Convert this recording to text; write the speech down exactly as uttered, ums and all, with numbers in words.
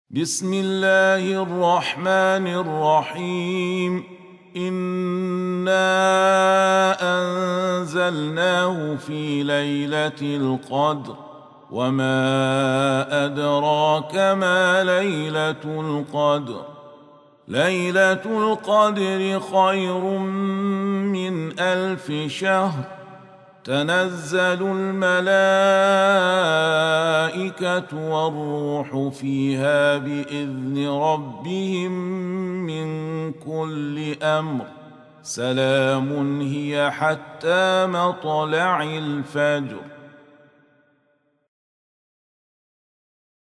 بسم الله الرحمن الرحيم. إنا أنزلناه في ليلة القدر وما أدراك ما ليلة القدر. ليلة القدر خير من ألف شهر. تنزل الملائكة والروح فيها بإذن ربهم من كل أمر. سلام هي حتى مطلع الفجر.